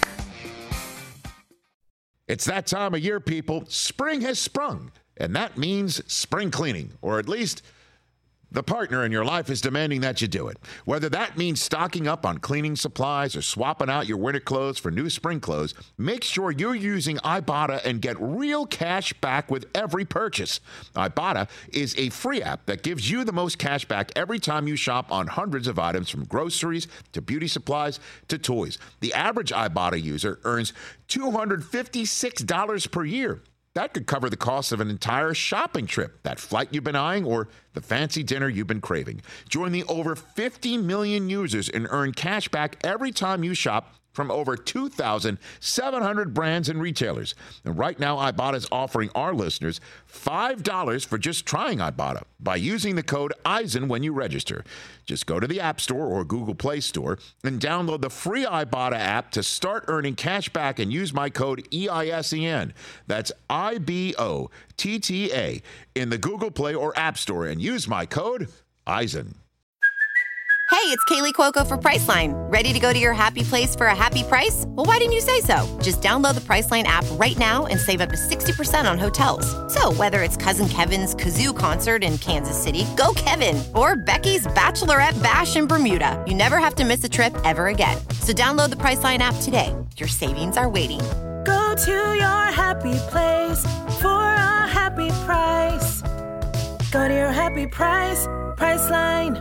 B: It's that time of year, people. Spring has sprung, and that means spring cleaning, or at least the partner in your life is demanding that you do it. Whether that means stocking up on cleaning supplies or swapping out your winter clothes for new spring clothes, make sure you're using Ibotta and get real cash back with every purchase. Ibotta is a free app that gives you the most cash back every time you shop on hundreds of items, from groceries to beauty supplies to toys. The average Ibotta user earns two hundred fifty-six dollars per year. That could cover the cost of an entire shopping trip, that flight you've been eyeing, or the fancy dinner you've been craving. Join the over fifty million users and earn cash back every time you shop from over two thousand seven hundred brands and retailers. And right now, Ibotta is offering our listeners five dollars for just trying Ibotta by using the code Eisen when you register. Just go to the App Store or Google Play Store and download the free Ibotta app to start earning cash back and use my code E I S E N. That's I B O T T A in the Google Play or App Store and use my code Eisen.
H: Hey, it's Kaylee Cuoco for Priceline. Ready to go to your happy place for a happy price? Well, why didn't you say so? Just download the Priceline app right now and save up to sixty percent on hotels. So whether it's Cousin Kevin's Kazoo Concert in Kansas City, go Kevin, or Becky's Bachelorette Bash in Bermuda, you never have to miss a trip ever again. So download the Priceline app today. Your savings are waiting.
I: Go to your happy place for a happy price. Go to your happy price, Priceline.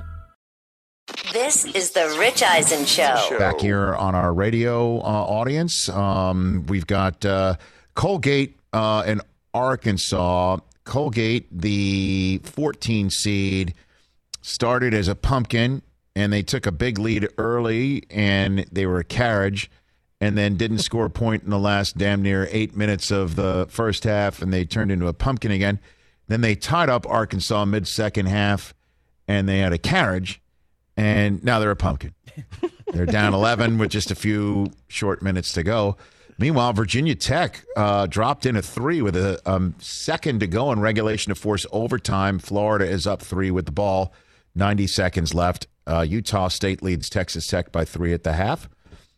A: This is the Rich Eisen Show.
B: Back here on our radio uh, audience, um, we've got uh, Colgate uh, in Arkansas. Colgate, the fourteen seed, started as a pumpkin, and they took a big lead early, and they were a carriage, and then didn't score a point in the last damn near eight minutes of the first half, and they turned into a pumpkin again. Then they tied up Arkansas mid-second half, and they had a carriage. And now they're a pumpkin. They're down eleven with just a few short minutes to go. Meanwhile, Virginia Tech uh, dropped in a three with a um, second to go in regulation to force overtime. Florida is up three with the ball. ninety seconds left. Uh, Utah State leads Texas Tech by three at the half.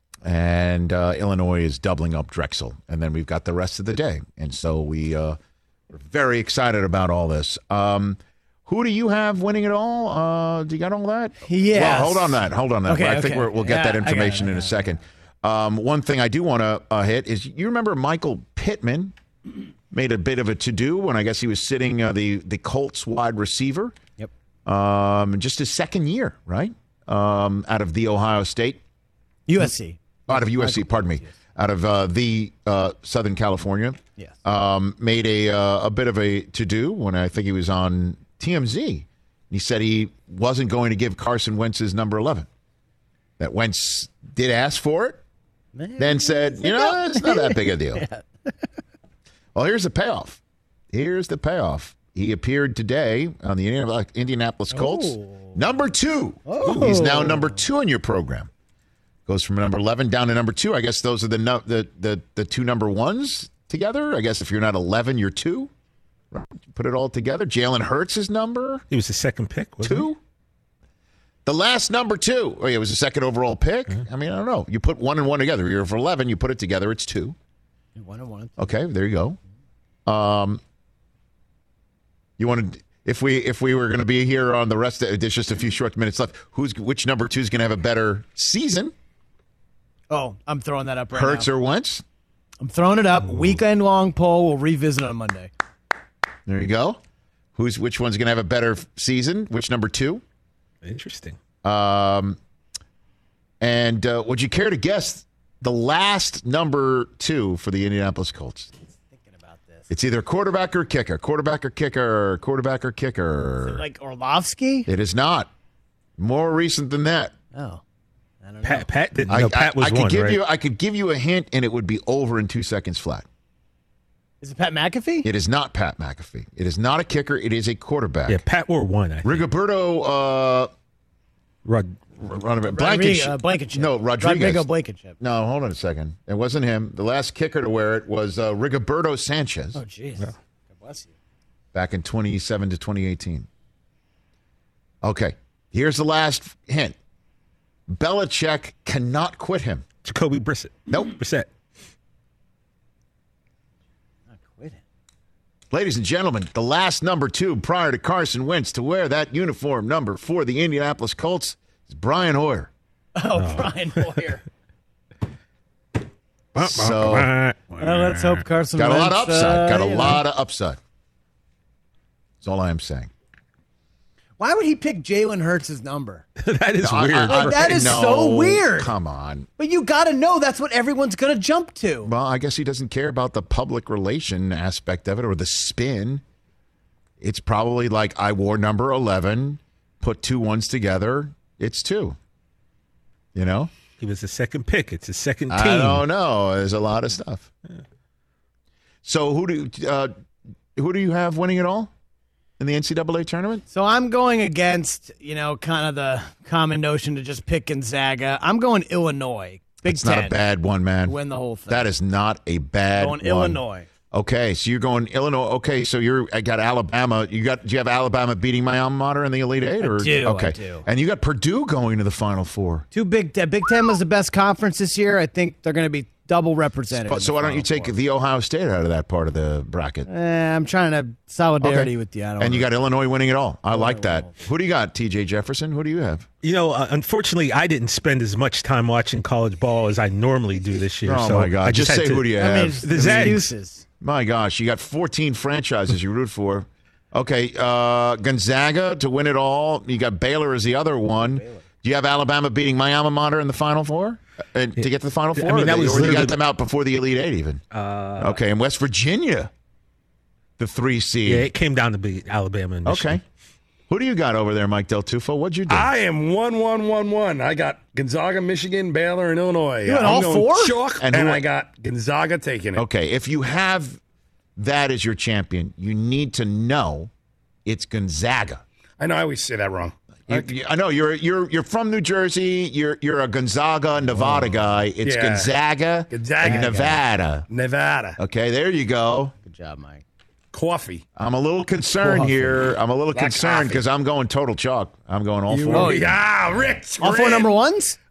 B: And uh, Illinois is doubling up Drexel. And then we've got the rest of the day. And so we, uh, we're very excited about all this. Um Who do you have winning it all? Uh, do you got all that?
D: Yes.
B: Well, hold on that. Hold on that.
D: Okay,
B: I
D: okay.
B: think we're, we'll get
D: Yeah,
B: that information
D: I got it, I
B: in a
D: got it.
B: second. Um, one thing I do want to uh, hit is, you remember Michael Pittman made a bit of a to-do when I guess he was sitting uh, the, the Colts wide receiver.
D: Yep.
B: Um, just his second year, right? Um, out of the Ohio State.
D: U S C.
B: Out of U S C, pardon me. Out of uh, the uh, Southern California.
D: Yes.
B: Um, made a, uh, a bit of a to-do when I think he was on T M Z. He said he wasn't going to give Carson Wentz his number eleven. That Wentz did ask for it, then said, you know, it's not that big a deal. Yeah. Well, here's the payoff. Here's the payoff. He appeared today on the Indianapolis Colts.
D: Oh.
B: Number two.
D: Oh.
B: He's now number two in your program. Goes from number eleven down to number two. I guess those are the no, the, the, the two number ones together. I guess if you're not eleven, you're two. Right. Put it all together. Jalen Hurts' number.
E: He was the second pick, wasn't
B: two.
E: he?
B: The last number two. Oh, yeah, it was the second overall pick. Mm-hmm. I mean, I don't know. You put one and one together. You're for eleven. You put it together. It's two.
D: One and one.
B: Okay, there you go. Um, you want to? If we if we were going to be here on the rest, of, there's just a few short minutes left. Who's which number two is going to have a better season?
D: Oh, I'm throwing that up right
B: Hurts
D: now.
B: or Wentz?
D: I'm throwing it up. Weekend long poll. We'll revisit on Monday.
B: There you go. Who's which one's going to have a better season? Which number two?
E: Interesting.
B: Um, and uh, would you care to guess the last number two for the Indianapolis Colts?
D: Thinking about this.
B: It's either quarterback or kicker. Quarterback or kicker. Quarterback or kicker.
D: Is it like Orlovsky?
B: It is not. More recent than that.
D: Oh. I don't know.
E: Pat, Pat didn't
B: I,
E: know. Pat
B: I,
E: was
B: I could
E: one,
B: give
E: right?
B: you I could give you a hint, and it would be over in two seconds flat.
D: Is it Pat McAfee?
B: It is not Pat McAfee. It is not a kicker. It is a quarterback.
E: Yeah, Pat wore one. I think.
B: Rigoberto. Uh,
E: Rod,
B: Run a bit.
D: Rodrigo,
B: Blankenship.
D: uh, Blankenship.
B: No, Rodriguez.
D: Rodrigo Blankenship.
B: No, hold on a second. It wasn't him. The last kicker to wear it was uh, Rigoberto Sanchez.
D: Oh, jeez. God bless you.
B: Back in twenty-seven to twenty eighteen. Okay, here's the last hint. Belichick cannot quit him.
E: Jacoby Brissett.
B: Nope.
E: Brissett.
D: Not quitting.
B: Ladies and gentlemen, the last number two prior to Carson Wentz to wear that uniform number for the Indianapolis Colts is Brian Hoyer.
D: Oh, oh. Brian Hoyer.
B: So,
D: well, let's hope Carson
B: got
D: Wentz,
B: a lot of upside.
D: Uh,
B: got a
D: know.
B: lot of upside. That's all I am saying.
D: Why would he pick Jalen Hurts' number?
E: That is
B: No,
E: weird.
B: I, I,
D: Like, that is
B: no,
D: so weird.
B: Come on.
D: But you got to know that's what everyone's going to jump to.
B: Well, I guess he doesn't care about the public relation aspect of it or the spin. It's probably like I wore number eleven, put two ones together. It's two. You know?
E: He was the second pick. It's the second team.
B: I don't know. There's a lot of stuff. Yeah. So who do uh, who do you have winning it all in the N C double A tournament?
D: So I'm going against, you know, kind of the common notion to just pick Gonzaga. I'm going Illinois. Big
B: It's
D: Ten.
B: not a bad one, man.
D: Win the whole thing.
B: That is not a bad
D: going
B: one.
D: Illinois.
B: Okay, so you're going Illinois. Okay, so you're I got Alabama. You got do you have Alabama beating my alma mater in the Elite Eight? Or
D: I do.
B: Okay,
D: I do.
B: And you got Purdue going to the Final Four.
D: Two Big Ten. Big Ten was the best conference this year. I think they're going to be double represented.
B: So, so why don't you take
D: Four.
B: the Ohio State out of that part of the bracket?
D: Eh, I'm trying to solidarity
B: Okay.
D: with you. I don't
B: And you
D: know.
B: got Illinois winning it all. I like that. Who do you got? T J Jefferson. Who do you have?
E: You know, uh, unfortunately, I didn't spend as much time watching college ball as I normally do this year.
B: Oh
E: so
B: my God!
E: I just,
B: Just
E: had
B: say
E: to,
B: who do you
D: I
B: have?
D: mean, it's
E: The Zags.
D: excuses.
B: My gosh, you got fourteen franchises you root for. Okay, uh, Gonzaga to win it all. You got Baylor as the other one. Do you have Alabama beating my alma mater in the Final Four uh, to get to the Final Four?
E: I mean, that
B: or
E: was
B: or you
E: literally-
B: got them out before the Elite Eight even.
E: Uh,
B: Okay, and West Virginia, the three seed.
E: Yeah, it came down to beat Alabama and Michigan.
B: Okay. Who do you got over there, Mike Del Tufo? What'd you do?
J: I am one one one one. I got Gonzaga, Michigan, Baylor, and Illinois.
D: You went
J: I'm
D: all
J: going
D: four?
J: Chalk,
B: And
J: and,
B: who-
J: I got Gonzaga taking it.
B: Okay, if you have that as your champion, you need to know it's Gonzaga.
J: I know I always say that wrong.
B: You- you- I know you're you're you're from New Jersey. You're you're a Gonzaga, Nevada guy. It's
J: Yeah.
B: Gonzaga,
J: Gonzaga.
B: and Nevada.
J: Nevada.
B: Okay, there you go.
D: Good job, Mike.
J: Coffee.
B: I'm a little concerned
D: Coffee.
B: here. I'm a little
J: Black
B: concerned
J: coffee.
B: because I'm going total chalk. I'm going all
J: You
B: four.
J: will be- ah, Rick.
D: All four
J: Grant.
D: number ones?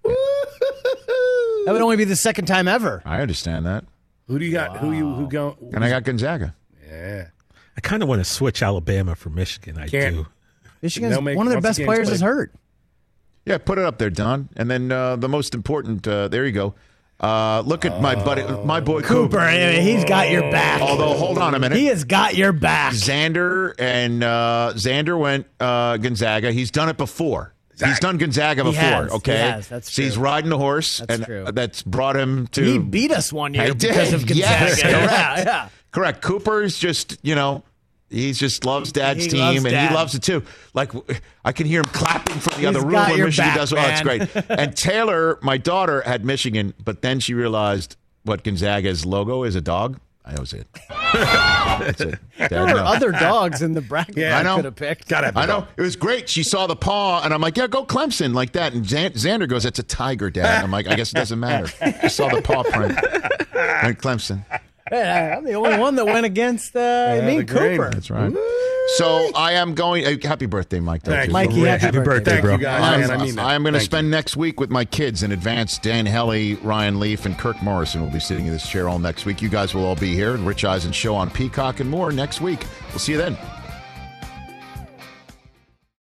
D: That would only be the second time ever.
B: I understand that,
J: Who do you got? Who you who go?
B: and I got Gonzaga.
J: Yeah.
E: I kind of want to switch Alabama for Michigan. I
J: Can't.
E: do.
D: Michigan's
J: They'll make-
D: one of their
J: once the
D: best
J: game's
D: players
J: played.
D: is hurt.
B: Yeah, put it up there, Don. And then uh, the most important. Uh, there you go. Uh, look at my buddy, my boy
D: Cooper,
B: Cooper.
D: I mean, he's got your back.
B: Although, hold on a minute.
D: He has got your back.
B: Xander and uh, Xander went uh, Gonzaga. He's done it before. He's done Gonzaga
D: He
B: before.
D: has.
B: Okay,
D: He has. That's
B: so he's
D: true.
B: riding the horse,
D: That's
B: and
D: true.
B: that's brought him to.
D: He beat us one year
B: I did.
D: because of Gonzaga.
B: Yes, correct.
D: Yeah, yeah.
B: Correct. Cooper's just you know. He just loves Dad's
D: He
B: team,
D: loves
B: and
D: Dad.
B: he loves it too. Like I can hear him clapping from the
D: He's
B: other room
D: got
B: when
D: your
B: Michigan
D: back,
B: does well. It's
D: man.
B: great. And Taylor, my daughter, had Michigan, but then she realized what Gonzaga's logo is—a dog. That was it. That's it. Dad,
D: There were
B: no.
D: other dogs in the bracket
J: Yeah,
B: I know.
D: could have picked.
J: Got it.
B: I know. It was great. She saw the paw, and I'm like, yeah, go Clemson, like that. And Xan- Xander goes, that's a tiger, Dad. I'm like, I guess it doesn't matter. She saw the paw print. Went Clemson.
D: Hey, I'm the only one that went against uh, me,
J: the green.
D: Cooper.
B: That's right. So I am going. Uh, happy birthday, Mike.
J: Thank you.
D: Mikey, happy,
E: Happy birthday,
J: Thank
E: bro.
J: you guys.
B: I'm,
J: Man, I mean that.
B: I'm going to
J: Thank
B: spend
J: you.
B: next week with my kids in advance. Dan Helly, Ryan Leaf, and Kirk Morrison will be sitting in this chair all next week. You guys will all be here. Rich Eisen Show on Peacock and more next week. We'll see you then.